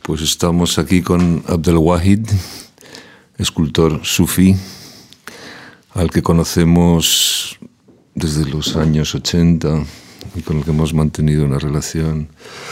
Pues estamos aquí con Abdelwahid, escultor sufí, al que conocemos desde los años 80 y con el que hemos mantenido una relación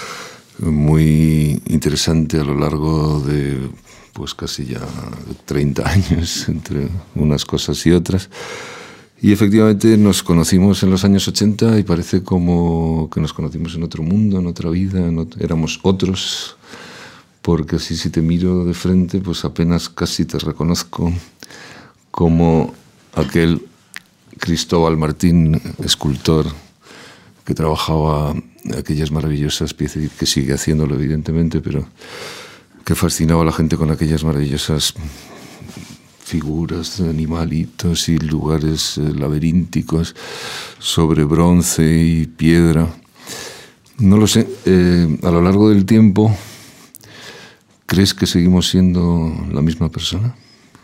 muy interesante a lo largo de pues casi ya 30 años, entre unas cosas y otras. Y efectivamente nos conocimos en los años 80 y parece como que nos conocimos en otro mundo, en otra vida, éramos otros, porque así si te miro de frente, pues apenas casi te reconozco como aquel Cristóbal Martín, escultor, que trabajaba aquellas maravillosas piezas, que sigue haciéndolo evidentemente, pero que fascinaba a la gente con aquellas maravillosas figuras de animalitos y lugares laberínticos sobre bronce y piedra. No lo sé, a lo largo del tiempo, ¿crees que seguimos siendo la misma persona?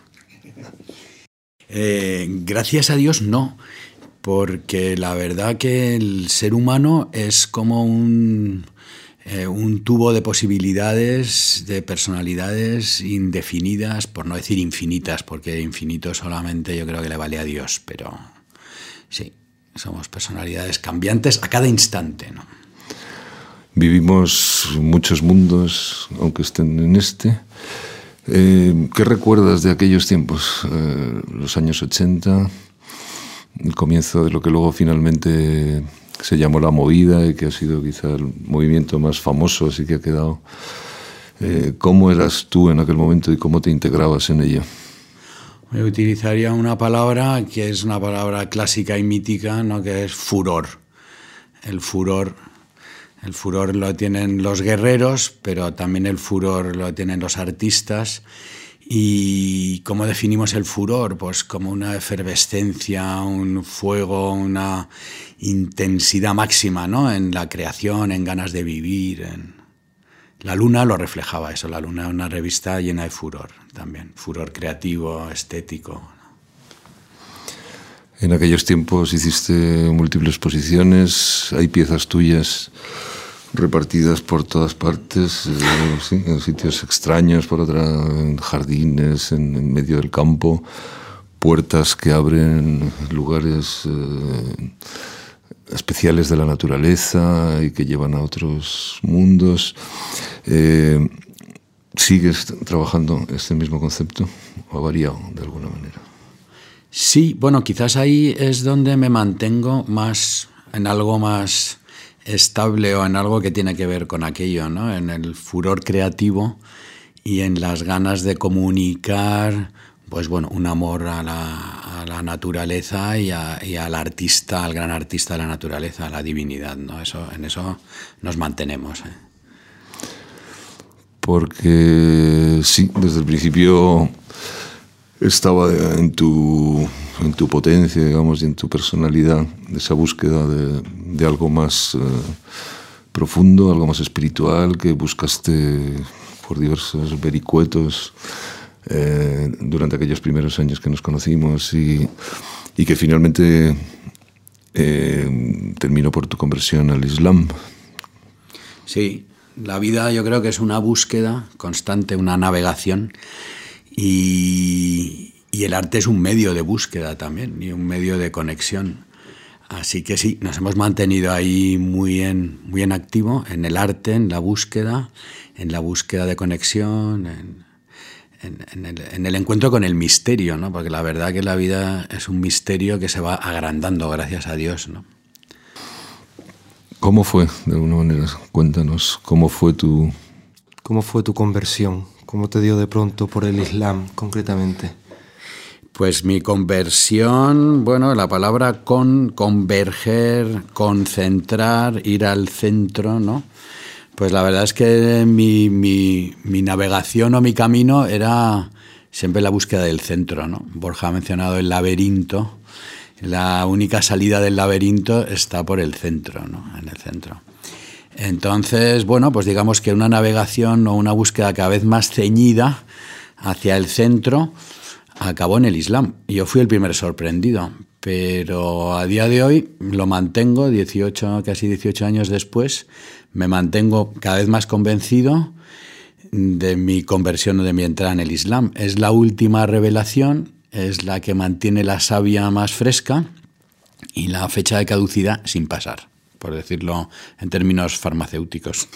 Gracias a Dios no, porque la verdad que el ser humano es como un tubo de posibilidades, de personalidades indefinidas, por no decir infinitas, porque infinito solamente yo creo que le vale a Dios, pero sí, somos personalidades cambiantes a cada instante, ¿no? Vivimos muchos mundos, aunque estén en este. ¿Qué recuerdas de aquellos tiempos? Los años 80, el comienzo de lo que luego finalmente se llamó la movida y que ha sido quizá el movimiento más famoso, así que ha quedado. ¿Cómo eras tú en aquel momento y cómo te integrabas en ello? Yo utilizaría una palabra que es una palabra clásica y mítica, ¿no? Que es furor. El furor lo tienen los guerreros, pero también el furor lo tienen los artistas. ¿Y cómo definimos el furor? Pues como una efervescencia, un fuego, una intensidad máxima, ¿no? En la creación, en ganas de vivir. La Luna lo reflejaba eso, La Luna es una revista llena de furor también, furor creativo, estético. En aquellos tiempos hiciste múltiples exposiciones, hay piezas tuyas repartidas por todas partes, sí, en sitios extraños, en jardines, en medio del campo, puertas que abren lugares especiales de la naturaleza y que llevan a otros mundos. ¿Sigues trabajando este mismo concepto o ha variado de alguna manera? Sí, bueno, quizás ahí es donde me mantengo más en algo más estable o en algo que tiene que ver con aquello, ¿no? En el furor creativo y en las ganas de comunicar, pues bueno, un amor a la naturaleza y al artista, al gran artista de la naturaleza, a la divinidad, ¿no? En eso nos mantenemos. Porque sí, desde el principio estaba en tu potencia, digamos, y en tu personalidad, esa búsqueda de algo más profundo, algo más espiritual, que buscaste por diversos vericuetos durante aquellos primeros años que nos conocimos y que finalmente terminó por tu conversión al Islam. Sí, la vida yo creo que es una búsqueda constante, una navegación. Y el arte es un medio de búsqueda también y un medio de conexión. Así que sí, nos hemos mantenido ahí muy en activo en el arte, en la búsqueda de conexión, en el encuentro con el misterio, ¿no? Porque la verdad que la vida es un misterio que se va agrandando, gracias a Dios, ¿no? ¿Cómo fue, de alguna manera? Cuéntanos, ¿cómo fue tu conversión? ¿Cómo te dio de pronto por el Islam, concretamente? Pues mi conversión, bueno, la palabra converger, concentrar, ir al centro, ¿no? Pues la verdad es que mi navegación o mi camino era siempre la búsqueda del centro, ¿no? Borja ha mencionado el laberinto. La única salida del laberinto está por el centro, ¿no? En el centro. Entonces, bueno, pues digamos que una navegación o una búsqueda cada vez más ceñida hacia el centro acabó en el Islam. Yo fui el primer sorprendido, pero a día de hoy lo mantengo, casi 18 años después, me mantengo cada vez más convencido de mi conversión o de mi entrada en el Islam. Es la última revelación, es la que mantiene la savia más fresca y la fecha de caducidad sin pasar, por decirlo en términos farmacéuticos.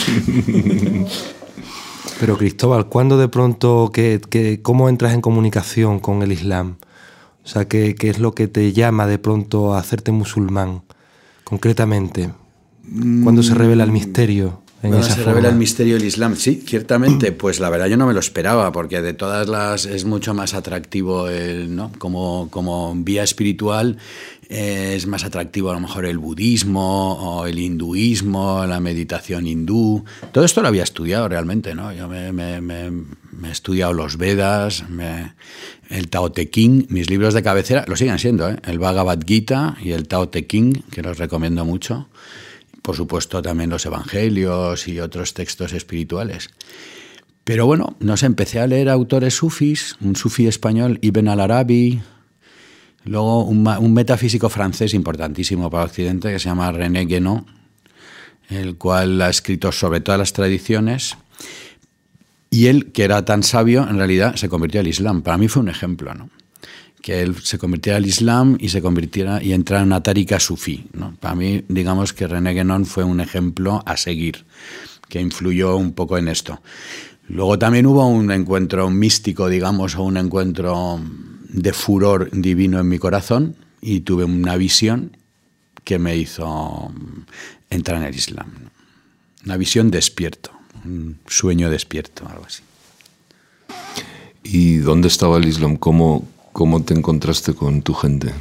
Pero Cristóbal, ¿cuándo de pronto, cómo entras en comunicación con el Islam? O sea, ¿qué es lo que te llama de pronto a hacerte musulmán, concretamente? ¿Cuándo se revela el misterio en esa forma? Se revela el misterio del Islam, sí, ciertamente. Pues la verdad yo no me lo esperaba, porque de todas las es mucho más atractivo, ¿no? Como vía espiritual es más atractivo a lo mejor el budismo o el hinduismo, la meditación hindú. Todo esto lo había estudiado realmente, ¿no? Yo me he estudiado los Vedas, el Tao Te Ching, mis libros de cabecera lo siguen siendo, ¿eh? El Bhagavad Gita y el Tao Te Ching, que los recomiendo mucho. Por supuesto también los evangelios y otros textos espirituales. Pero bueno, empecé a leer autores sufís, un sufí español, Ibn al-Arabi, luego un metafísico francés importantísimo para Occidente que se llama René Guénon, el cual ha escrito sobre todas las tradiciones, y él, que era tan sabio, en realidad se convirtió al Islam. Para mí fue un ejemplo, ¿no? Que él se convirtiera al Islam y y entrara en una tárika sufí, ¿no? Para mí, digamos que René Guénon fue un ejemplo a seguir, que influyó un poco en esto. Luego también hubo un encuentro místico, digamos, o un encuentro de furor divino en mi corazón, y tuve una visión que me hizo entrar en el Islam, ¿no? Una visión despierto, un sueño despierto, algo así. ¿Y dónde estaba el Islam? ¿Cómo te encontraste con tu gente?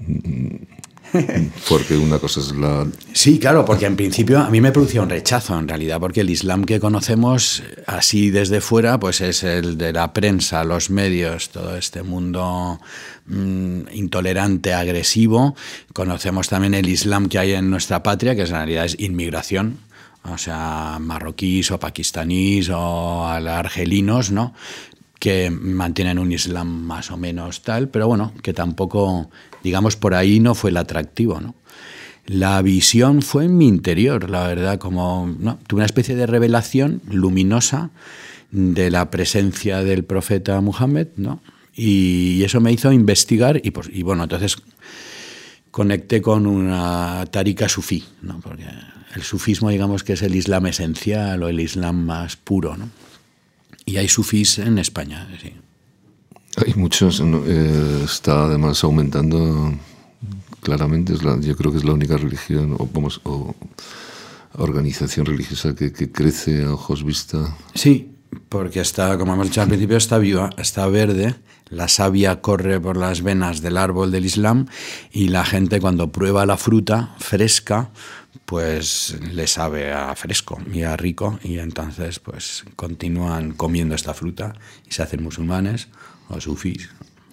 Porque una cosa es la... Sí, claro, porque en principio a mí me producía un rechazo en realidad, porque el Islam que conocemos así desde fuera pues es el de la prensa, los medios, todo este mundo intolerante, agresivo. Conocemos también el Islam que hay en nuestra patria, que en realidad es inmigración, o sea, marroquíes o pakistaníes o argelinos, ¿no?, que mantienen un Islam más o menos tal, pero bueno, que tampoco, digamos, por ahí no fue el atractivo, ¿no? La visión fue en mi interior, la verdad, ¿no? Tuve una especie de revelación luminosa de la presencia del profeta Muhammad, ¿no? Y eso me hizo investigar y bueno, entonces conecté con una tárika sufí, ¿no? Porque el sufismo, digamos, que es el Islam esencial o el Islam más puro, ¿no? Y hay sufís en España, sí. Hay muchos, está además aumentando claramente. Yo creo que es la única religión o organización religiosa que crece a ojos vista. Sí, porque está, como hemos dicho al principio, está viva, está verde, la savia corre por las venas del árbol del Islam y la gente cuando prueba la fruta fresca pues le sabe a fresco y a rico, y entonces pues continúan comiendo esta fruta y se hacen musulmanes o sufís.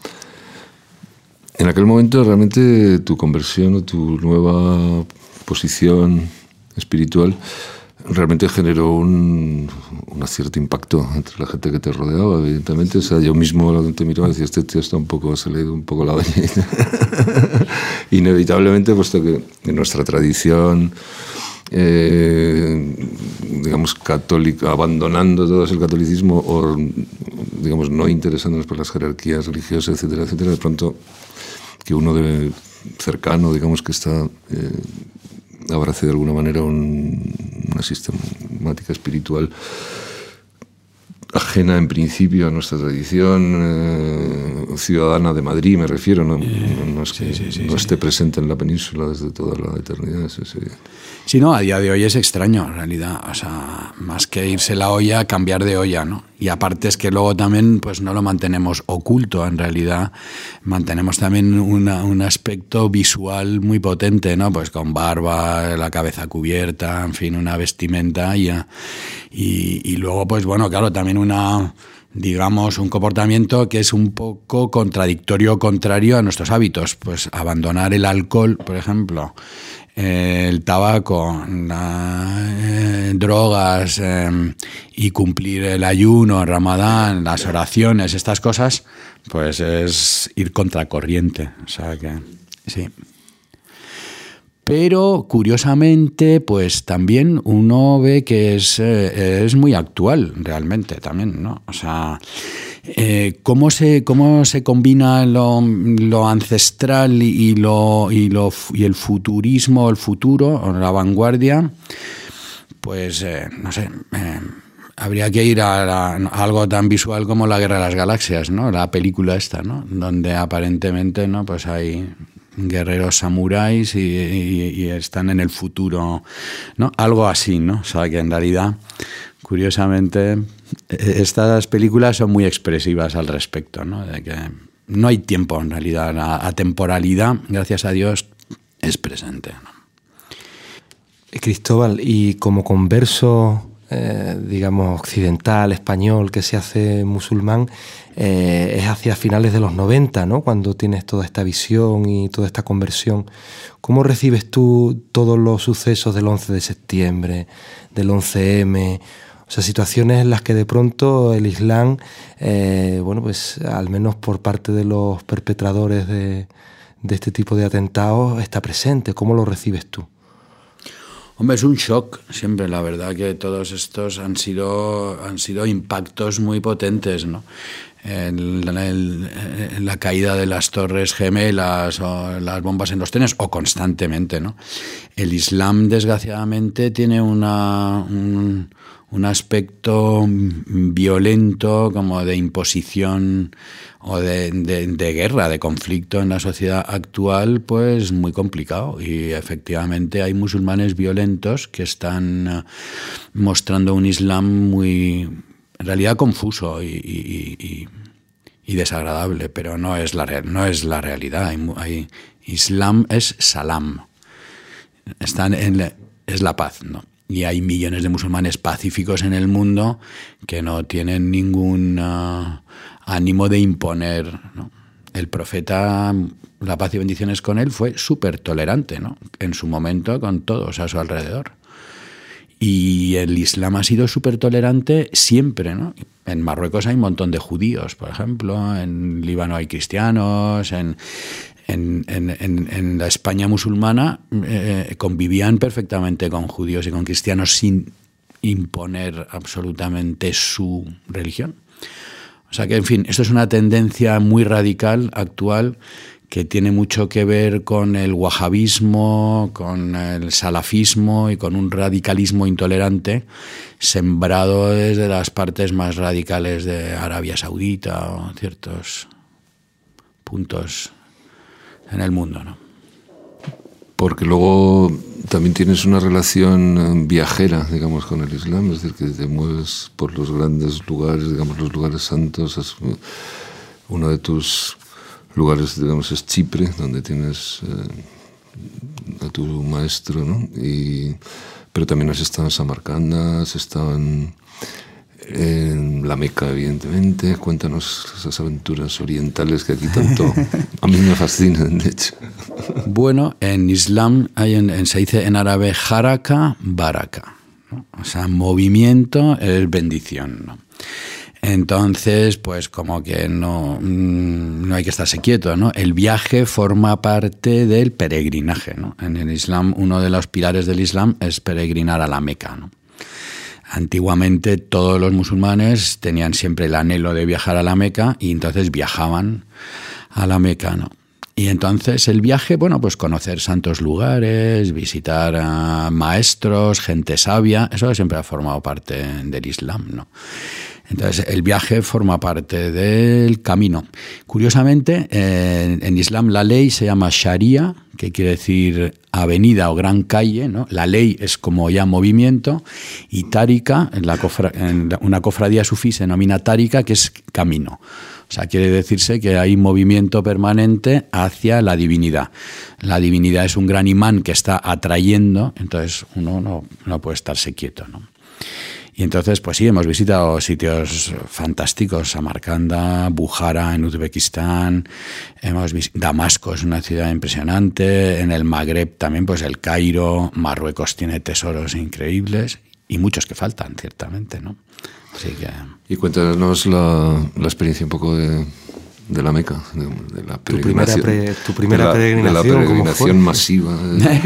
En aquel momento realmente tu conversión o tu nueva posición espiritual realmente generó un cierto impacto entre la gente que te rodeaba, evidentemente. O sea, yo mismo te miraba y decía, este tío está se le ha ido un poco la olla. Inevitablemente, puesto que en nuestra tradición, digamos, católica, abandonando todo el catolicismo o, digamos, no interesándonos por las jerarquías religiosas, etcétera, etcétera, de pronto que uno cercano, digamos, que está... abrace de alguna manera una sistemática espiritual ajena en principio a nuestra tradición, ciudadana de Madrid me refiero, no es que no esté presente en la península desde toda la eternidad. Sí, no, a día de hoy es extraño en realidad, o sea, más que irse la olla, cambiar de olla, ¿no? Y aparte es que luego también pues no lo mantenemos oculto, en realidad mantenemos también un aspecto visual muy potente, ¿no? Pues con barba, la cabeza cubierta, en fin, una vestimenta y luego pues bueno, claro, también digamos, un comportamiento que es un poco contrario a nuestros hábitos, pues abandonar el alcohol, por ejemplo, el tabaco, drogas y cumplir el ayuno, el Ramadán, las oraciones, estas cosas, pues es ir contracorriente, o sea que sí. Pero, curiosamente, pues también uno ve que es muy actual, realmente, también, ¿no? O sea, cómo se combina lo ancestral y el futurismo, el futuro, o la vanguardia, pues, no sé, habría que ir a algo tan visual como La Guerra de las Galaxias, ¿no? La película esta, ¿no? Donde aparentemente, ¿no? Pues hay guerreros samuráis y están en el futuro, ¿no? Algo así, ¿no? O sea, que en realidad, curiosamente, estas películas son muy expresivas al respecto, ¿no? De que no hay tiempo, en realidad. La atemporalidad, gracias a Dios, es presente, ¿no? Cristóbal, y como converso, digamos, occidental, español, que se hace musulmán, es hacia finales de los 90, ¿no? Cuando tienes toda esta visión y toda esta conversión. ¿Cómo recibes tú todos los sucesos del 11 de septiembre, del 11M? O sea, situaciones en las que de pronto el Islam, bueno, pues al menos por parte de los perpetradores de este tipo de atentados, está presente. ¿Cómo lo recibes tú? Hombre, es un shock siempre, la verdad que todos estos han sido impactos muy potentes, ¿no? La caída de las Torres Gemelas o las bombas en los trenes, o constantemente, ¿no? El Islam, desgraciadamente, tiene un aspecto violento, como de imposición o de guerra, de conflicto en la sociedad actual, pues muy complicado. Y efectivamente hay musulmanes violentos que están mostrando un Islam muy, en realidad, confuso y desagradable, pero no es la realidad. Islam es salam, es la paz, ¿no? Y hay millones de musulmanes pacíficos en el mundo que no tienen ningún ánimo de imponer, ¿no? El profeta, la paz y bendiciones con él, fue súper tolerante, ¿no? En su momento, con todos a su alrededor. Y el Islam ha sido súper tolerante siempre, ¿no? En Marruecos hay un montón de judíos, por ejemplo, en Líbano hay cristianos, en la España musulmana convivían perfectamente con judíos y con cristianos sin imponer absolutamente su religión. O sea que, en fin, esto es una tendencia muy radical, actual, que tiene mucho que ver con el wahabismo, con el salafismo y con un radicalismo intolerante sembrado desde las partes más radicales de Arabia Saudita o ciertos puntos en el mundo, ¿no? Porque luego también tienes una relación viajera, digamos, con el Islam, es decir, que te mueves por los grandes lugares, digamos, los lugares santos. Uno de tus lugares, digamos, es Chipre, donde tienes a tu maestro, ¿no? Pero también has estado en Samarcanda, has estado en la Meca, evidentemente. Cuéntanos esas aventuras orientales que aquí tanto a mí me fascinan, de hecho. Bueno, en Islam se dice en árabe haraka, baraka, ¿no? O sea, movimiento es bendición, ¿no? Entonces, pues como que no hay que estarse quieto, ¿no? El viaje forma parte del peregrinaje, ¿no? En el Islam, uno de los pilares del Islam es peregrinar a la Meca, ¿no? Antiguamente todos los musulmanes tenían siempre el anhelo de viajar a la Meca y entonces viajaban a la Meca, ¿no? Y entonces el viaje, bueno, pues conocer santos lugares, visitar a maestros, gente sabia, eso siempre ha formado parte del Islam, ¿no? Entonces el viaje forma parte del camino. Curiosamente, en Islam la ley se llama Sharia, que quiere decir avenida o gran calle, ¿no? La ley es como ya movimiento, y tárika, en una cofradía sufí se denomina tárika, que es camino. O sea, quiere decirse que hay movimiento permanente hacia la divinidad. La divinidad es un gran imán que está atrayendo, entonces uno no puede estarse quieto, ¿no? Y entonces, pues sí, hemos visitado sitios fantásticos, Samarcanda, Bujara en Uzbekistán, Damasco es una ciudad impresionante, en el Magreb también, pues el Cairo, Marruecos tiene tesoros increíbles y muchos que faltan, ciertamente, ¿no? Así que... Y cuéntanos la experiencia un poco de de la Meca, de la peregrinación. Tu primera peregrinación. De la peregrinación masiva.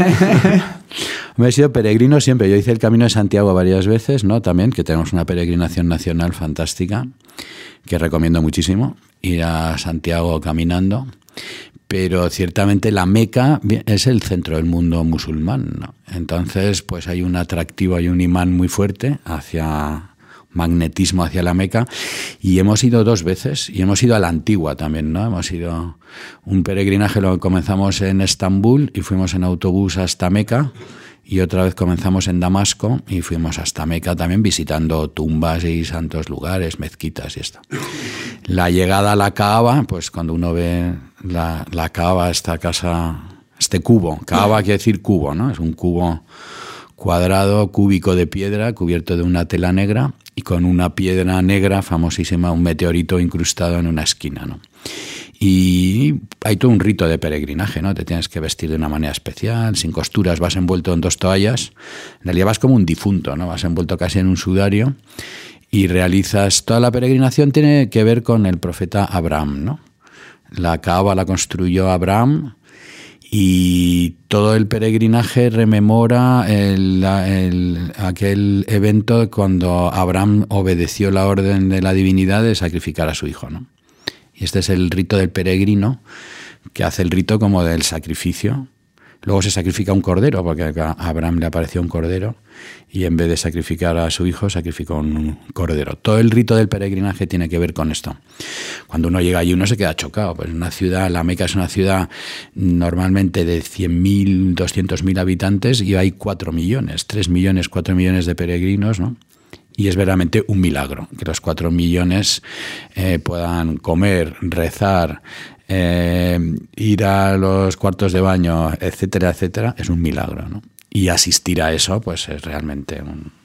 Me he sido peregrino siempre. Yo hice el Camino de Santiago varias veces, ¿no? También, que tenemos una peregrinación nacional fantástica, que recomiendo muchísimo, ir a Santiago caminando. Pero ciertamente la Meca es el centro del mundo musulmán, ¿no? Entonces, pues hay un atractivo, hay un imán muy fuerte hacia magnetismo hacia la Meca, y hemos ido 2 veces, y hemos ido a la Antigua también, ¿no? Hemos ido un peregrinaje, lo comenzamos en Estambul y fuimos en autobús hasta Meca, y otra vez comenzamos en Damasco y fuimos hasta Meca también, visitando tumbas y santos lugares, mezquitas y esto. La llegada a la Kaaba, pues cuando uno ve la Kaaba, esta casa, este cubo, Kaaba quiere decir cubo, ¿no? Es un cubo cuadrado, cúbico de piedra, cubierto de una tela negra, y con una piedra negra famosísima, un meteorito incrustado en una esquina, ¿no? Y hay todo un rito de peregrinaje, ¿no? Te tienes que vestir de una manera especial, sin costuras, vas envuelto en 2 toallas. En realidad vas como un difunto, ¿no? Vas envuelto casi en un sudario y realizas... Toda la peregrinación tiene que ver con el profeta Abraham, ¿no? La Kaaba la construyó Abraham, y todo el peregrinaje rememora aquel evento cuando Abraham obedeció la orden de la divinidad de sacrificar a su hijo, ¿no? Y este es el rito del peregrino, que hace el rito como del sacrificio. Luego se sacrifica un cordero, porque a Abraham le apareció un cordero, y en vez de sacrificar a su hijo, sacrificó un cordero. Todo el rito del peregrinaje tiene que ver con esto. Cuando uno llega allí, uno se queda chocado. Pues una ciudad, la Meca es una ciudad normalmente de 100.000, 200.000 habitantes, y hay 4 millones, 3 millones, 4 millones de peregrinos, ¿no? Y es verdaderamente un milagro que los 4 millones puedan comer, rezar, ir a los cuartos de baño, etcétera, etcétera. Es un milagro, ¿no? Y asistir a eso, pues es realmente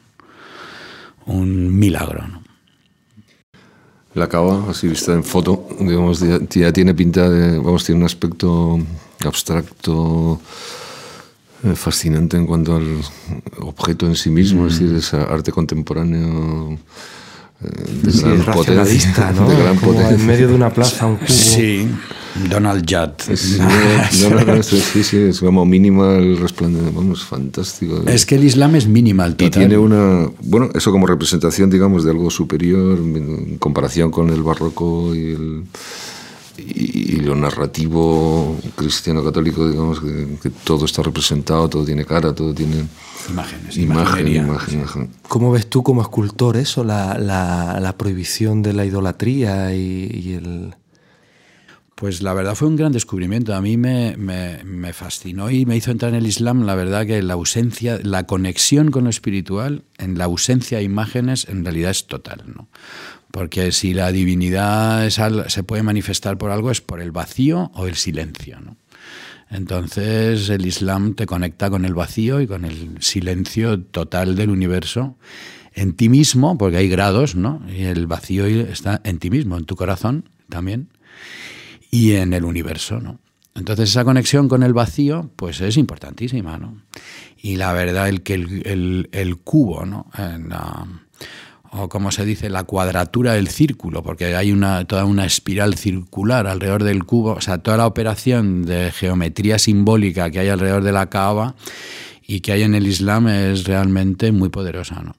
un milagro, ¿no? La Kaaba, así vista en foto, digamos, ya tiene pinta de, vamos, tiene un aspecto abstracto, fascinante en cuanto al objeto en sí mismo, es decir, ese arte contemporáneo de gran potencia, ¿no? De gran potencia. En medio de una plaza, un cubo. Sí, Donald Judd. Sí, sí, es como minimal, resplandeciente, vamos, fantástico. Es que el Islam es minimal total. Y tiene bueno, eso como representación, digamos, de algo superior en comparación con el barroco y lo narrativo cristiano-católico, digamos, que todo está representado, todo tiene cara, todo tiene imagen. ¿Cómo ves tú como escultor eso, la prohibición de la idolatría y el...? Pues la verdad fue un gran descubrimiento. A mí me fascinó y me hizo entrar en el Islam. La verdad que la conexión con lo espiritual, en la ausencia de imágenes, en realidad es total, ¿no? Porque si la divinidad se puede manifestar por algo, es por el vacío o el silencio, ¿no? Entonces el Islam te conecta con el vacío y con el silencio total del universo, en ti mismo, porque hay grados, ¿no? Y el vacío está en ti mismo, en tu corazón también, y en el universo, ¿no? Entonces esa conexión con el vacío, pues es importantísima, ¿no? Y la verdad, el cubo, ¿no? O como se dice, la cuadratura del círculo, porque hay toda una espiral circular alrededor del cubo, o sea, toda la operación de geometría simbólica que hay alrededor de la Kaaba y que hay en el Islam es realmente muy poderosa, ¿no?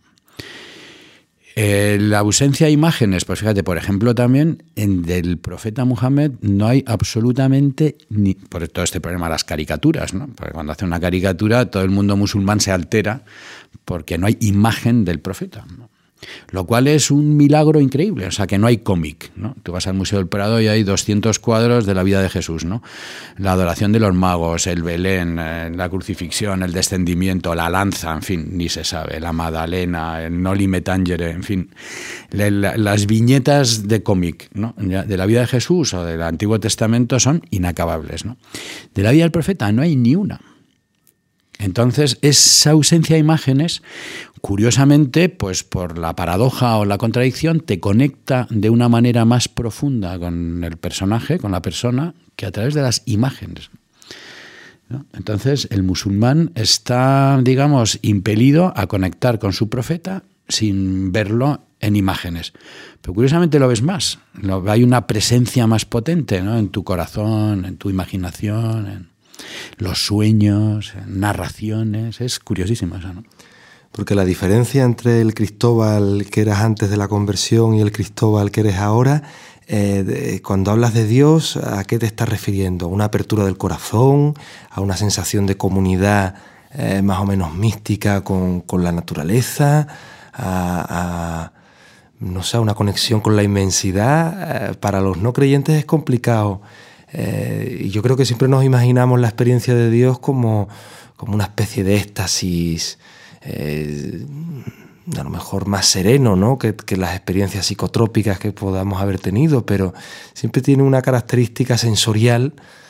La ausencia de imágenes, pues fíjate, por ejemplo, también del profeta Muhammad no hay absolutamente por todo este problema de las caricaturas, ¿no? Porque cuando hace una caricatura todo el mundo musulmán se altera porque no hay imagen del profeta, ¿no? Lo cual es un milagro increíble, o sea, que no hay cómic, ¿no? Tú vas al Museo del Prado y hay 200 cuadros de la vida de Jesús, ¿no? La adoración de los magos, el Belén, la crucifixión, el descendimiento, la lanza, en fin, ni se sabe, la Magdalena, el Noli Me Tangere, en fin, las viñetas de cómic, ¿no? De la vida de Jesús o del Antiguo Testamento son inacabables, ¿no? De la vida del profeta no hay ni una. Entonces, esa ausencia de imágenes, curiosamente, pues por la paradoja o la contradicción, te conecta de una manera más profunda con el personaje, con la persona, que a través de las imágenes, ¿no? Entonces, el musulmán está, digamos, impelido a conectar con su profeta sin verlo en imágenes. Pero curiosamente lo ves más. Hay una presencia más potente, ¿no? En tu corazón, en tu imaginación, en los sueños, en narraciones. Es curiosísimo eso, ¿no? Porque la diferencia entre el Cristóbal que eras antes de la conversión y el Cristóbal que eres ahora, cuando hablas de Dios, ¿a qué te estás refiriendo? ¿A una apertura del corazón? ¿A una sensación de comunidad más o menos mística con la naturaleza? No sé, una conexión con la inmensidad? Para los no creyentes es complicado. Y yo creo que siempre nos imaginamos la experiencia de Dios como una especie de éxtasis, a lo mejor más sereno, ¿no? que las experiencias psicotrópicas que podamos haber tenido, pero siempre tiene una característica sensorial.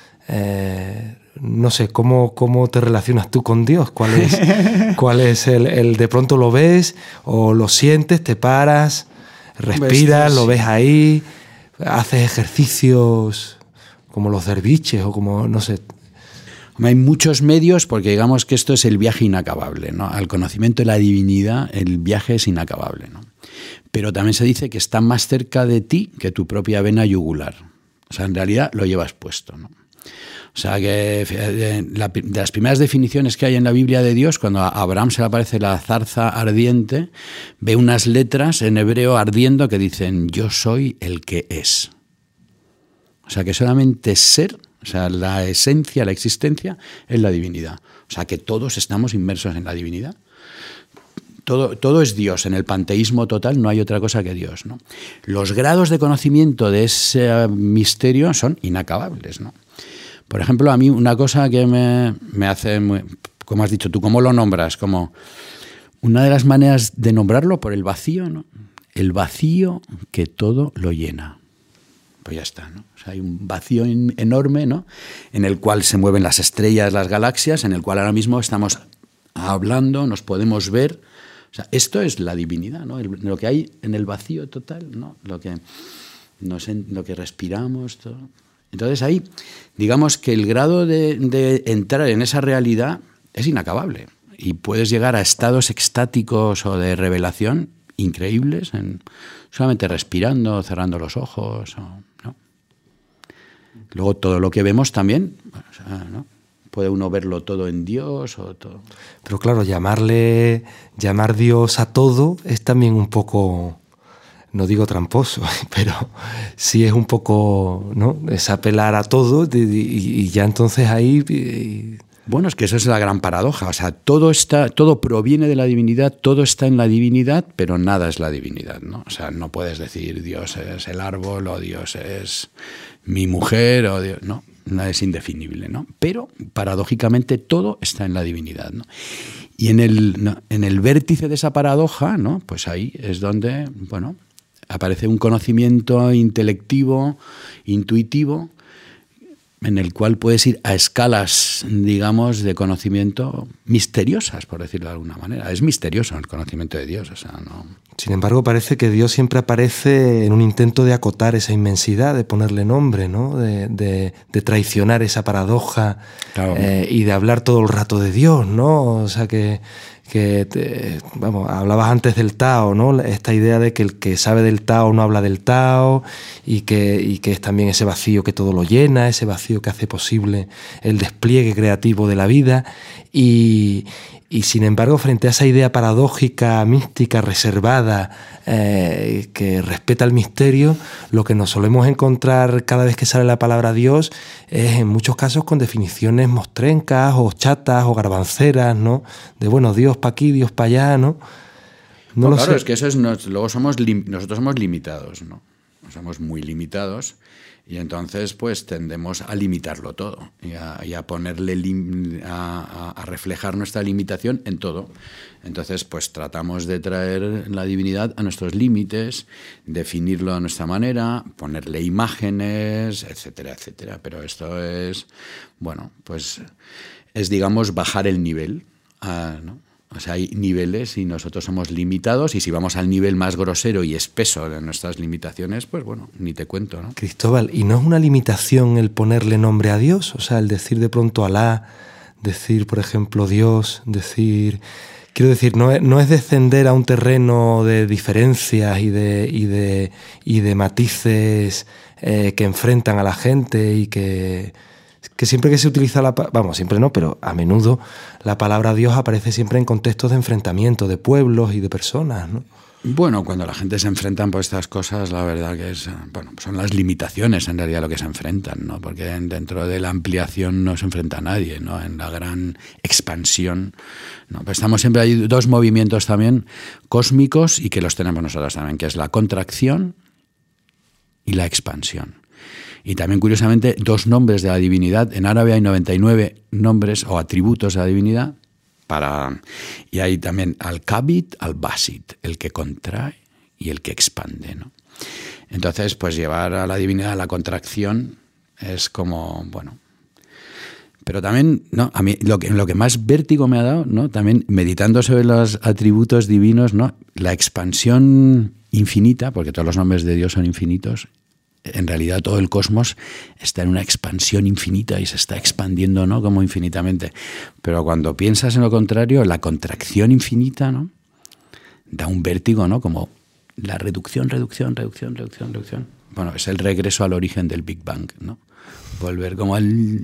No sé, ¿cómo te relacionas tú con Dios? ¿Cuál es el de pronto lo ves o lo sientes, te paras, respiras, lo ves ahí, haces ejercicios como los derviches o como, no sé? Hay muchos medios porque digamos que esto es el viaje inacabable, ¿no? Al conocimiento de la divinidad el viaje es inacabable, ¿no? Pero también se dice que está más cerca de ti que tu propia vena yugular. O sea, en realidad lo llevas puesto, ¿no? O sea, que de las primeras definiciones que hay en la Biblia de Dios, cuando a Abraham se le aparece la zarza ardiente, ve unas letras en hebreo ardiendo que dicen: yo soy el que es. O sea, que solamente ser, o sea, la esencia, la existencia, es la divinidad. O sea, que todos estamos inmersos en la divinidad. Todo es Dios. En el panteísmo total no hay otra cosa que Dios, ¿no? Los grados de conocimiento de ese misterio son inacabables, ¿no? Por ejemplo, a mí una cosa que me hace, como has dicho tú, ¿cómo lo nombras? Como una de las maneras de nombrarlo por el vacío, ¿no? El vacío que todo lo llena. Pues ya está, ¿no? O sea, hay un vacío enorme, ¿no? En el cual se mueven las estrellas, las galaxias, en el cual ahora mismo estamos hablando, nos podemos ver. O sea, esto es la divinidad, ¿no? Lo que hay en el vacío total, ¿no? Lo que respiramos, todo. Entonces ahí, digamos que el grado de entrar en esa realidad es inacabable y puedes llegar a estados extáticos o de revelación increíbles solamente respirando, cerrando los ojos, ¿no? Luego todo lo que vemos también, o sea, ¿no? Puede uno verlo todo en Dios o todo. Pero claro, llamar Dios a todo es también un poco, no digo tramposo, pero sí es un poco, ¿no? Es apelar a todo y ya entonces ahí... Bueno, es que eso es la gran paradoja. O sea, todo proviene de la divinidad, todo está en la divinidad, pero nada es la divinidad, ¿no? O sea, no puedes decir Dios es el árbol o Dios es mi mujer o Dios... No, nada es indefinible, ¿no? Pero, paradójicamente, todo está en la divinidad, ¿no? Y en el vértice de esa paradoja, ¿no? Pues ahí es donde, bueno, aparece un conocimiento intelectivo, intuitivo, en el cual puedes ir a escalas, digamos, de conocimiento misteriosas, por decirlo de alguna manera. Es misterioso el conocimiento de Dios, o sea, no... Sin embargo, parece que Dios siempre aparece en un intento de acotar esa inmensidad, de ponerle nombre, ¿no? De traicionar esa paradoja, claro. Y de hablar todo el rato de Dios, ¿no? O sea, vamos, hablabas antes del Tao, ¿no? Esta idea de que el que sabe del Tao no habla del Tao y que es también ese vacío que todo lo llena, ese vacío que hace posible el despliegue creativo de la vida y sin embargo, frente a esa idea paradójica, mística, reservada, que respeta el misterio, lo que nos solemos encontrar cada vez que sale la palabra Dios es en muchos casos con definiciones mostrencas o chatas o garbanceras, ¿no? De bueno, Dios para aquí, Dios para allá, ¿no? No lo sé. Es que eso es, nosotros somos limitados, ¿no? Somos muy limitados. Y entonces, pues, tendemos a limitarlo todo y a ponerle a reflejar nuestra limitación en todo. Entonces, pues, tratamos de traer la divinidad a nuestros límites, definirlo a nuestra manera, ponerle imágenes, etcétera, etcétera. Pero esto es, bueno, pues, es, digamos, bajar el nivel, ¿no? O sea, hay niveles y nosotros somos limitados y si vamos al nivel más grosero y espeso de nuestras limitaciones, pues bueno, ni te cuento, ¿no? Cristóbal, ¿y no es una limitación el ponerle nombre a Dios? O sea, el decir de pronto Alá, decir, por ejemplo, Dios, decir Quiero decir, no es descender a un terreno de diferencias y de matices que enfrentan a la gente y que siempre que se utiliza siempre no, pero a menudo la palabra Dios aparece siempre en contextos de enfrentamiento de pueblos y de personas, ¿no? Bueno, cuando la gente se enfrenta por estas cosas, la verdad que son las limitaciones en realidad lo que se enfrentan, ¿no? Porque dentro de la ampliación no se enfrenta a nadie, ¿no? En la gran expansión, ¿no? Pues hay dos movimientos también cósmicos y que los tenemos nosotros también, que es la contracción y la expansión. Y también, curiosamente, dos nombres de la divinidad. En árabe hay 99 nombres o atributos de la divinidad. Y hay también al-Kabit, al-Basit, el que contrae y el que expande, ¿no? Entonces, pues llevar a la divinidad a la contracción es como, bueno. Pero también, ¿no? A mí lo que más vértigo me ha dado, ¿no? También meditando sobre los atributos divinos, ¿no? La expansión infinita, porque todos los nombres de Dios son infinitos. En realidad todo el cosmos está en una expansión infinita y se está expandiendo, ¿no? Como infinitamente. Pero cuando piensas en lo contrario, la contracción infinita, ¿no? Da un vértigo, ¿no? Como la reducción. Bueno, es el regreso al origen del Big Bang, ¿no? Volver como al...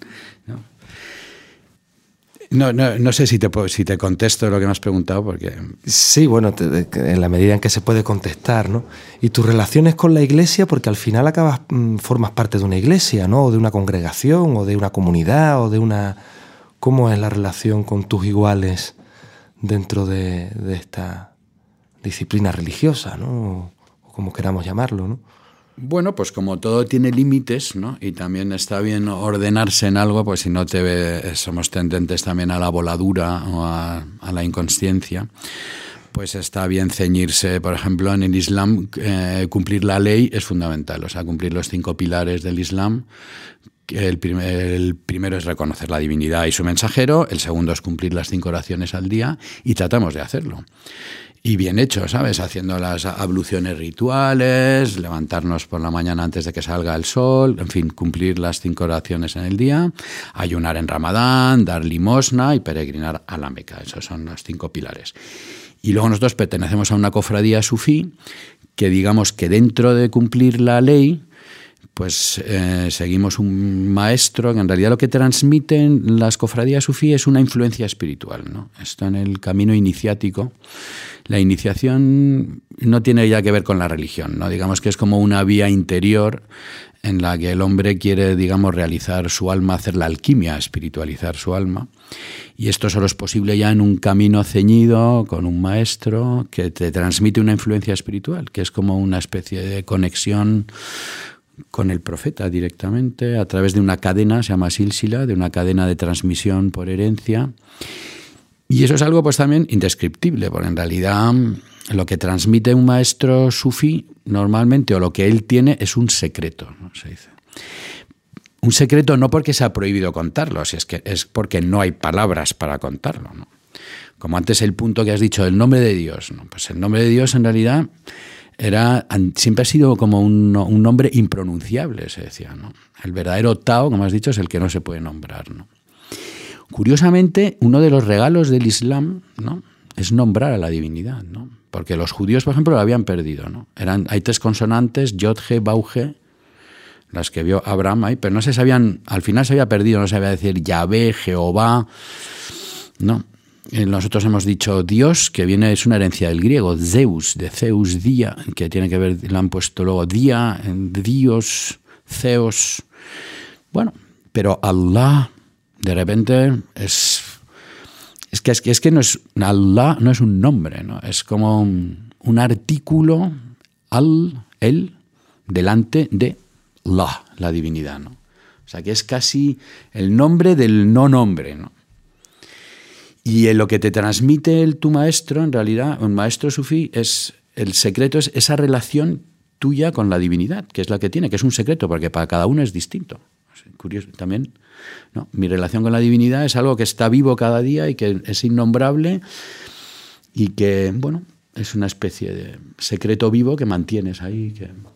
No sé si te contesto lo que me has preguntado, porque... Sí, bueno, en la medida en que se puede contestar, ¿no? Y tus relaciones con la iglesia, porque al final formas parte de una iglesia, ¿no? O de una congregación, o de una comunidad, o de una... ¿Cómo es la relación con tus iguales dentro de esta disciplina religiosa, ¿no? O como queramos llamarlo, ¿no? Bueno, pues como todo tiene límites, ¿no? Y también está bien ordenarse en algo, pues si no somos tendentes también a la voladura o a la inconsciencia, pues está bien ceñirse. Por ejemplo, en el Islam, cumplir la ley es fundamental, o sea, cumplir los 5 pilares del Islam. El primero es reconocer la divinidad y su mensajero, el segundo es cumplir las 5 oraciones al día y tratamos de hacerlo. Y bien hecho, ¿sabes? Haciendo las abluciones rituales, levantarnos por la mañana antes de que salga el sol, en fin, cumplir las 5 oraciones en el día, ayunar en Ramadán, dar limosna y peregrinar a la Meca. Esos son los 5 pilares. Y luego nosotros pertenecemos a una cofradía sufí que digamos que dentro de cumplir la ley, pues seguimos un maestro que en realidad lo que transmiten las cofradías sufí es una influencia espiritual, ¿no? Esto en el camino iniciático. La iniciación no tiene ya que ver con la religión, ¿no? Digamos que es como una vía interior en la que el hombre quiere, digamos, realizar su alma, hacer la alquimia, espiritualizar su alma. Y esto solo es posible ya en un camino ceñido con un maestro que te transmite una influencia espiritual, que es como una especie de conexión con el profeta directamente, a través de una cadena, se llama sílsila, de una cadena de transmisión por herencia. Y eso es algo pues también indescriptible, porque en realidad lo que transmite un maestro sufí normalmente, o lo que él tiene, es un secreto, ¿no? Se dice. Un secreto no porque sea prohibido contarlo, si es que es porque no hay palabras para contarlo, ¿no? Como antes el punto que has dicho, el nombre de Dios, ¿no? Pues el nombre de Dios en realidad siempre ha sido como un nombre impronunciable, se decía, ¿no? El verdadero Tao, como has dicho, es el que no se puede nombrar, ¿no? Curiosamente, uno de los regalos del Islam, ¿no? Es nombrar a la divinidad, ¿no? Porque los judíos, por ejemplo, lo habían perdido, ¿no? Hay 3 consonantes, Yod, He, Bau, He, las que vio Abraham ahí, pero no se sabían, al final se había perdido, no se sabía decir Yahvé, Jehová, ¿no? Nosotros hemos dicho Dios, que es una herencia del griego, Zeus, de Zeus, día, que tiene que ver, le han puesto luego día, Dios, Zeus. Bueno, pero Allah, de repente, es que no es, Allah no es un nombre, ¿no? Es como un artículo, él, delante de la divinidad, ¿no? O sea, que es casi el nombre del no nombre, ¿no? Y lo que te transmite tu maestro, en realidad, un maestro sufí, el secreto es esa relación tuya con la divinidad, que es la que tiene, que es un secreto, porque para cada uno es distinto. Curioso también, ¿no? Mi relación con la divinidad es algo que está vivo cada día y que es innombrable y que, bueno, es una especie de secreto vivo que mantienes ahí.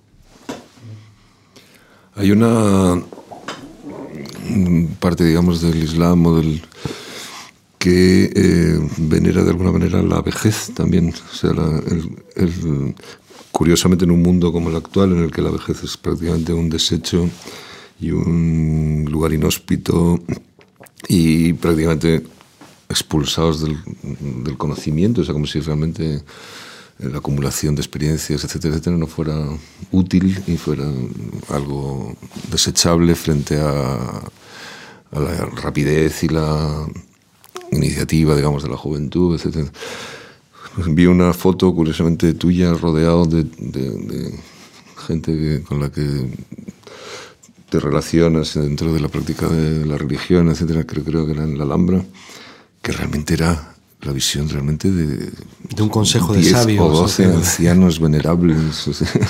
Hay una parte, digamos, del Islam o que venera de alguna manera la vejez también. O sea, curiosamente en un mundo como el actual, en el que la vejez es prácticamente un desecho y un lugar inhóspito y prácticamente expulsados del conocimiento, o sea, como si realmente la acumulación de experiencias, etcétera, etcétera, no fuera útil y fuera algo desechable frente a la rapidez y la iniciativa, digamos, de la juventud, etcétera. Vi una foto, curiosamente, tuya, rodeado de gente con la que te relacionas dentro de la práctica de la religión, etcétera, creo que era en la Alhambra, que realmente era la visión realmente de un consejo de sabios o 12 ancianos venerables, o sea,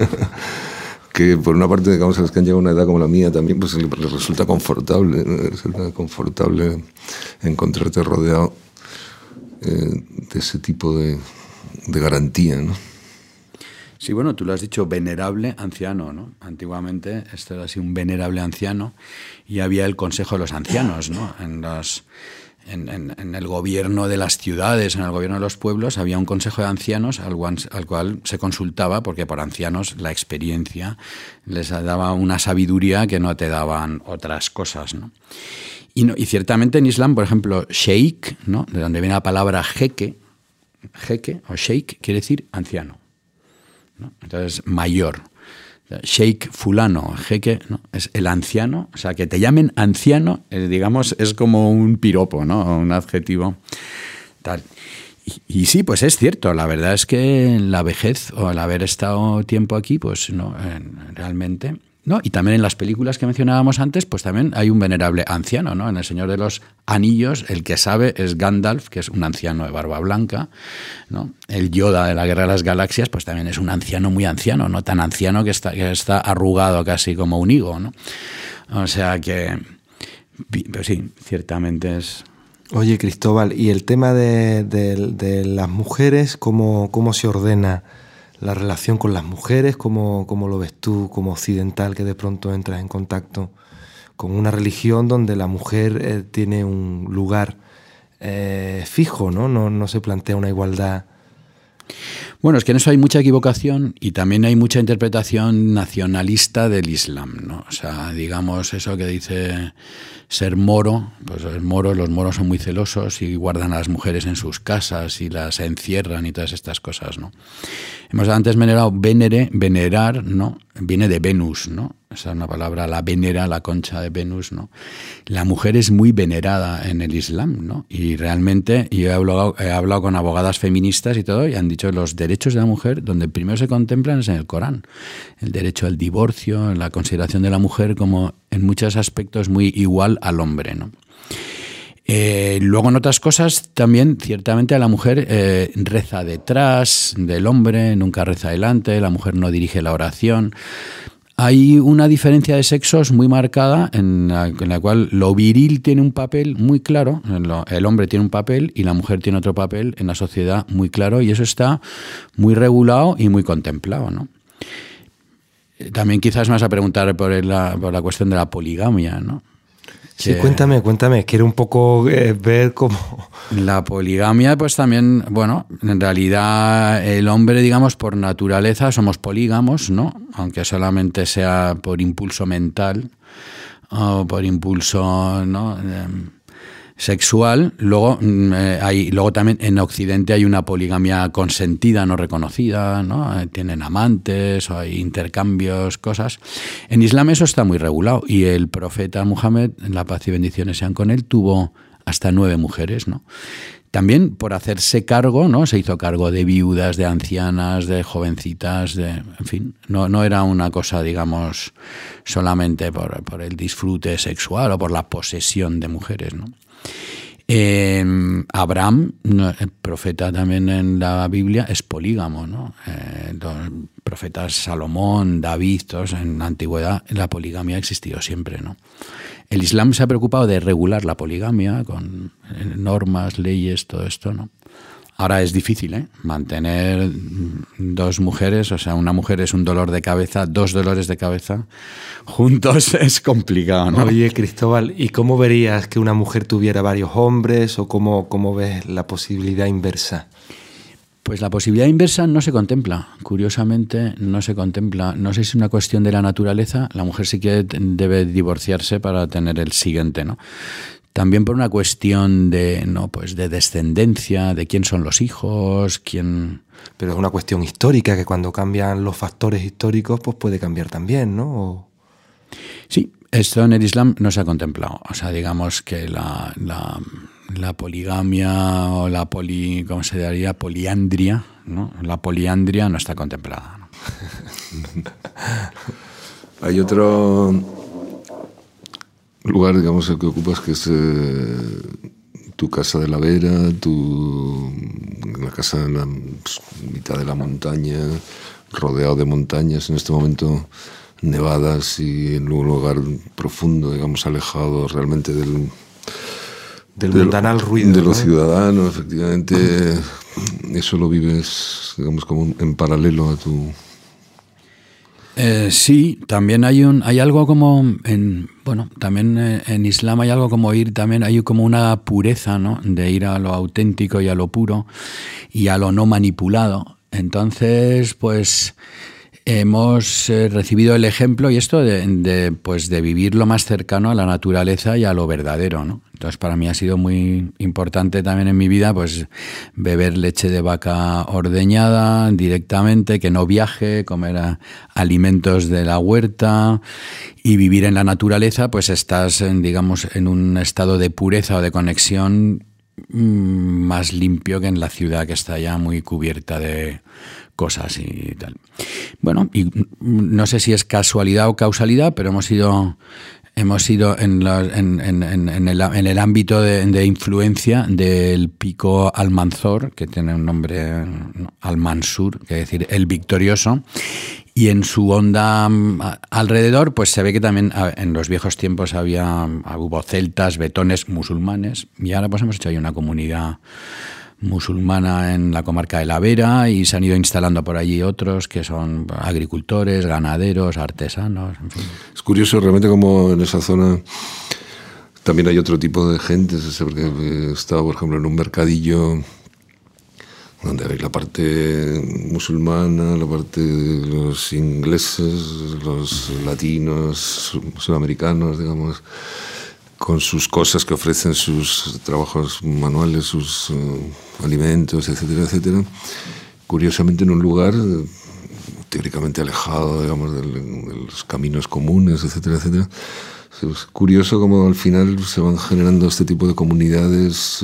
que por una parte, digamos, a los que han llegado a una edad como la mía también, pues les resulta confortable, ¿no? Resulta confortable encontrarte rodeado de ese tipo de garantía, ¿no? Sí, bueno, tú lo has dicho, venerable anciano, ¿no? Antiguamente esto era así, un venerable anciano, y había el Consejo de los Ancianos, ¿no? En el gobierno de las ciudades, en el gobierno de los pueblos, había un consejo de ancianos al cual se consultaba, porque por ancianos la experiencia les daba una sabiduría que no te daban otras cosas, ¿no? Y ciertamente en Islam, por ejemplo, sheikh, ¿no? De donde viene la palabra jeque o sheikh quiere decir anciano, ¿no? Entonces, mayor. Sheikh fulano, jeque, ¿no? Es el anciano, o sea, que te llamen anciano, digamos, es como un piropo, ¿no? Un adjetivo tal. Y sí, pues es cierto, la verdad es que la vejez, o al haber estado tiempo aquí, pues no, realmente... ¿no? Y también en las películas que mencionábamos antes, pues también hay un venerable anciano, ¿no? En El Señor de los Anillos, el que sabe es Gandalf, que es un anciano de barba blanca, ¿no? El Yoda de la Guerra de las Galaxias, pues también es un anciano muy anciano, no tan anciano que está arrugado casi como un higo, ¿no? O sea que, pues sí, ciertamente es... Oye, Cristóbal, y el tema de las mujeres, ¿cómo se ordena la relación con las mujeres? ¿Cómo lo ves tú como occidental, que de pronto entras en contacto con una religión donde la mujer tiene un lugar fijo, ¿no? No se plantea una igualdad? Bueno, es que en eso hay mucha equivocación y también hay mucha interpretación nacionalista del Islam, ¿no? O sea, digamos eso que dice ser moro, pues los moros son muy celosos y guardan a las mujeres en sus casas y las encierran y todas estas cosas, ¿no? Hemos antes venerar, ¿no? Viene de Venus, ¿no? Esa es una palabra, la venera, la concha de Venus, ¿no? La mujer es muy venerada en el Islam, ¿no? Y realmente, yo he hablado con abogadas feministas y todo, y han dicho que los derechos de la mujer, donde primero se contemplan es en el Corán. El derecho al divorcio, la consideración de la mujer como en muchos aspectos muy igual al hombre, ¿no? Luego en otras cosas también ciertamente la mujer reza detrás del hombre, nunca reza delante, la mujer no dirige la oración. Hay una diferencia de sexos muy marcada en la cual lo viril tiene un papel muy claro, el hombre tiene un papel y la mujer tiene otro papel en la sociedad muy claro, y eso está muy regulado y muy contemplado, ¿no? También quizás me vas a preguntar por la cuestión de la poligamia, ¿no? Sí, cuéntame, quiero un poco ver cómo... La poligamia, pues también, bueno, en realidad el hombre, digamos, por naturaleza somos polígamos, ¿no? Aunque solamente sea por impulso mental o por impulso, ¿no? Sexual. Luego también en Occidente hay una poligamia consentida, no reconocida, ¿no? Tienen amantes o hay intercambios, cosas. En Islam eso está muy regulado y el profeta Muhammad, la paz y bendiciones sean con él, tuvo hasta 9 mujeres, ¿no? También por hacerse cargo, ¿no? Se hizo cargo de viudas, de ancianas, de jovencitas, en fin, no era una cosa, digamos, solamente por el disfrute sexual o por la posesión de mujeres, ¿no? Abraham, el profeta también en la Biblia, es polígamo, ¿no? Los profetas Salomón, David, todos en la antigüedad, la poligamia ha existido siempre, ¿no? El Islam se ha preocupado de regular la poligamia con normas, leyes, todo esto, ¿no? Ahora es difícil, mantener 2 mujeres, o sea, una mujer es un dolor de cabeza, 2 dolores de cabeza juntos es complicado, ¿no? Oye, Cristóbal, ¿y cómo verías que una mujer tuviera varios hombres o cómo ves la posibilidad inversa? Pues la posibilidad inversa no se contempla, curiosamente no se contempla. No sé si es una cuestión de la naturaleza, la mujer sí que debe divorciarse para tener el siguiente, ¿no? También por una cuestión de descendencia, de quién son los hijos, quién... Pero es una cuestión histórica, que cuando cambian los factores históricos, pues puede cambiar también, ¿no? Sí, esto en el Islam no se ha contemplado. O sea, digamos que la poligamia o ¿cómo se diría? Poliandria, ¿no? La poliandria no está contemplada, ¿no? Hay otro lugar, digamos, el que ocupas, que es tu casa de la Vera, la casa en la mitad de la montaña, rodeado de montañas, en este momento nevadas, y en un lugar profundo, digamos, alejado realmente del mundanal ruido, de lo ¿no? ciudadano. Efectivamente, eso lo vives, digamos, como en paralelo a tu... Sí, también hay algo como también en Islam hay algo como hay como una pureza, ¿no? De ir a lo auténtico y a lo puro y a lo no manipulado. Entonces, pues hemos recibido el ejemplo y esto de vivir lo más cercano a la naturaleza y a lo verdadero, ¿no? Entonces, para mí ha sido muy importante también en mi vida, pues, beber leche de vaca ordeñada directamente, que no viaje, comer alimentos de la huerta y vivir en la naturaleza. Pues estás, digamos, en un estado de pureza o de conexión más limpio que en la ciudad, que está ya muy cubierta de cosas y tal. Bueno, y no sé si es casualidad o causalidad, pero hemos ido en el ámbito de influencia del pico Almanzor, que tiene un nombre, Al-Mansur, que es decir, el victorioso, y en su onda alrededor, pues se ve que también en los viejos tiempos hubo celtas, betones, musulmanes, y ahora pues hemos hecho ahí una comunidad musulmana en la comarca de la Vera, y se han ido instalando por allí otros que son agricultores, ganaderos, artesanos, en fin. Es curioso realmente como en esa zona también hay otro tipo de gente, porque he estado, por ejemplo, en un mercadillo donde hay la parte musulmana, la parte de los ingleses, los latinos, sudamericanos, digamos, con sus cosas que ofrecen, sus trabajos manuales, sus alimentos, etcétera, etcétera. Curiosamente en un lugar teóricamente alejado, digamos, de los caminos comunes, etcétera, etcétera. Es curioso cómo al final se van generando este tipo de comunidades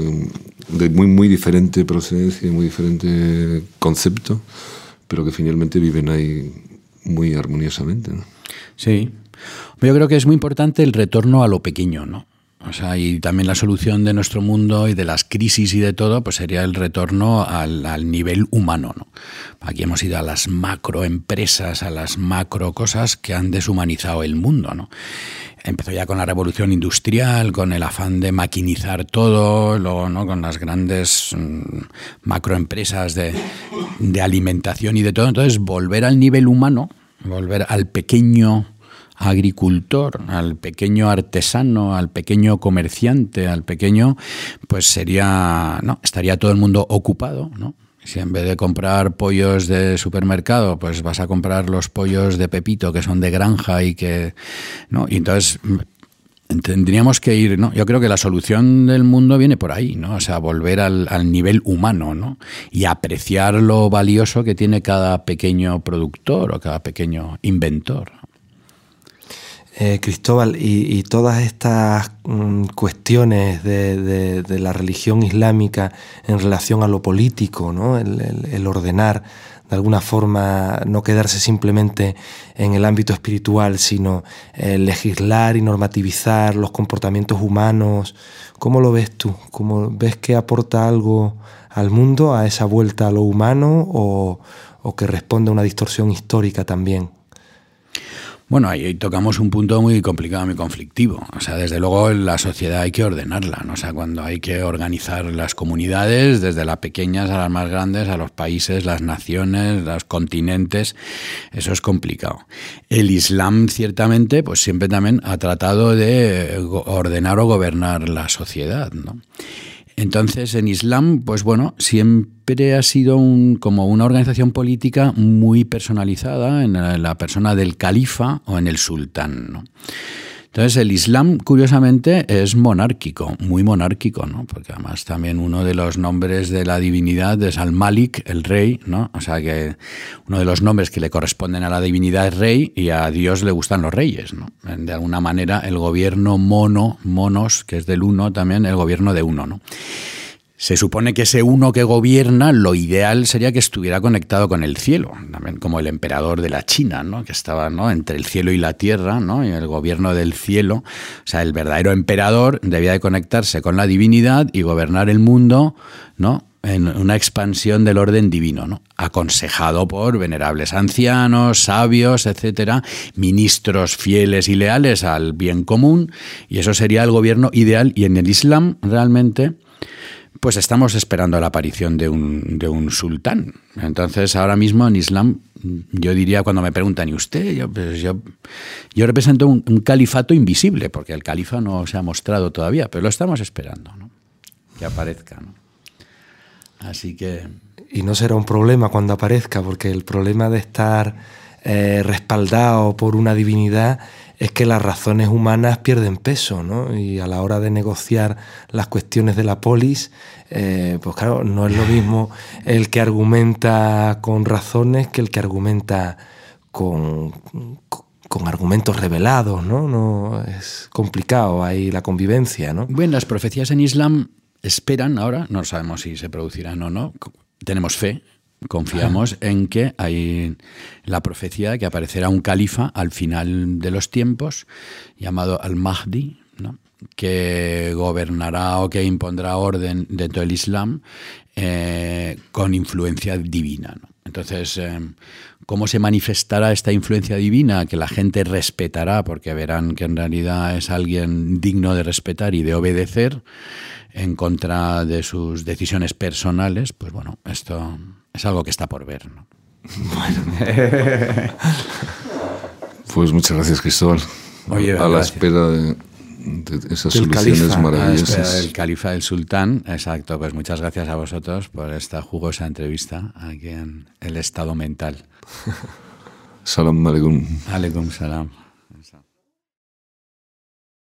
de muy, muy diferente procedencia y muy diferente concepto, pero que finalmente viven ahí muy armoniosamente, ¿no? Sí. Yo creo que es muy importante el retorno a lo pequeño, ¿no? O sea, y también la solución de nuestro mundo y de las crisis y de todo, pues sería el retorno al nivel humano, ¿no? Aquí hemos ido a las macroempresas, a las macro cosas que han deshumanizado el mundo, ¿no? Empezó ya con la revolución industrial, con el afán de maquinizar todo, luego, ¿no?, con las grandes macroempresas de alimentación y de todo. Entonces, volver al nivel humano, volver al pequeño agricultor, al pequeño artesano, al pequeño comerciante, al pequeño, pues estaría todo el mundo ocupado, ¿no? Si en vez de comprar pollos de supermercado, pues vas a comprar los pollos de Pepito, que son de granja y que, ¿no? Y entonces tendríamos que ir, ¿no? Yo creo que la solución del mundo viene por ahí, ¿no? O sea, volver al nivel humano, ¿no? Y apreciar lo valioso que tiene cada pequeño productor o cada pequeño inventor. Cristóbal, y todas estas cuestiones de la religión islámica en relación a lo político, ¿no? El ordenar, de alguna forma, no quedarse simplemente en el ámbito espiritual, sino legislar y normativizar los comportamientos humanos. ¿Cómo lo ves tú? ¿Cómo ves que aporta algo al mundo, a esa vuelta a lo humano, o que responde a una distorsión histórica también? Bueno, ahí tocamos un punto muy complicado, muy conflictivo. O sea, desde luego la sociedad hay que ordenarla, ¿no? O sea, cuando hay que organizar las comunidades, desde las pequeñas a las más grandes, a los países, las naciones, los continentes, eso es complicado. El Islam, ciertamente, pues siempre también ha tratado de ordenar o gobernar la sociedad, ¿no? Entonces, en Islam, pues bueno, siempre ha sido como una organización política muy personalizada en la persona del califa o en el sultán, ¿no? Entonces, el Islam, curiosamente, es monárquico, muy monárquico, ¿no? Porque además también uno de los nombres de la divinidad es Al-Malik, el rey, ¿no? O sea que uno de los nombres que le corresponden a la divinidad es rey, y a Dios le gustan los reyes, ¿no? De alguna manera, el gobierno monos, que es del uno también, el gobierno de uno, ¿no? Se supone que ese uno que gobierna, lo ideal sería que estuviera conectado con el cielo, también como el emperador de la China, ¿no? Que estaba, ¿no?, entre el cielo y la tierra, ¿no? Y el gobierno del cielo. O sea, el verdadero emperador debía de conectarse con la divinidad y gobernar el mundo, ¿no?, en una expansión del orden divino, ¿no?, aconsejado por venerables ancianos, sabios, etcétera, ministros fieles y leales al bien común, y eso sería el gobierno ideal. Y en el Islam, realmente, pues estamos esperando la aparición de un sultán. Entonces, ahora mismo en Islam, yo diría, cuando me preguntan, ¿y usted? Yo represento un califato invisible, porque el califa no se ha mostrado todavía, pero lo estamos esperando, ¿no?, que aparezca, ¿no? Así que... Y no será un problema cuando aparezca, porque el problema de estar respaldado por una divinidad es que las razones humanas pierden peso, ¿no? Y a la hora de negociar las cuestiones de la polis, pues claro, no es lo mismo el que argumenta con razones que el que argumenta con argumentos revelados, ¿no? No es complicado ahí la convivencia, ¿no? Bueno, las profecías en Islam esperan ahora, no sabemos si se producirán o no, tenemos fe, confiamos en que hay la profecía de que aparecerá un califa al final de los tiempos llamado Al-Mahdi, ¿no?, que gobernará o que impondrá orden dentro del Islam con influencia divina, ¿no? Entonces, ¿cómo se manifestará esta influencia divina? Que la gente respetará, porque verán que en realidad es alguien digno de respetar y de obedecer en contra de sus decisiones personales. Pues bueno, esto es algo que está por ver, ¿no? Bueno. Pues muchas gracias, Cristóbal. Oye, a la espera de esas soluciones maravillosas. A la espera del califa, del sultán. Exacto, pues muchas gracias a vosotros por esta jugosa entrevista aquí en El Estado Mental. Salam alaikum. Alaikum salam.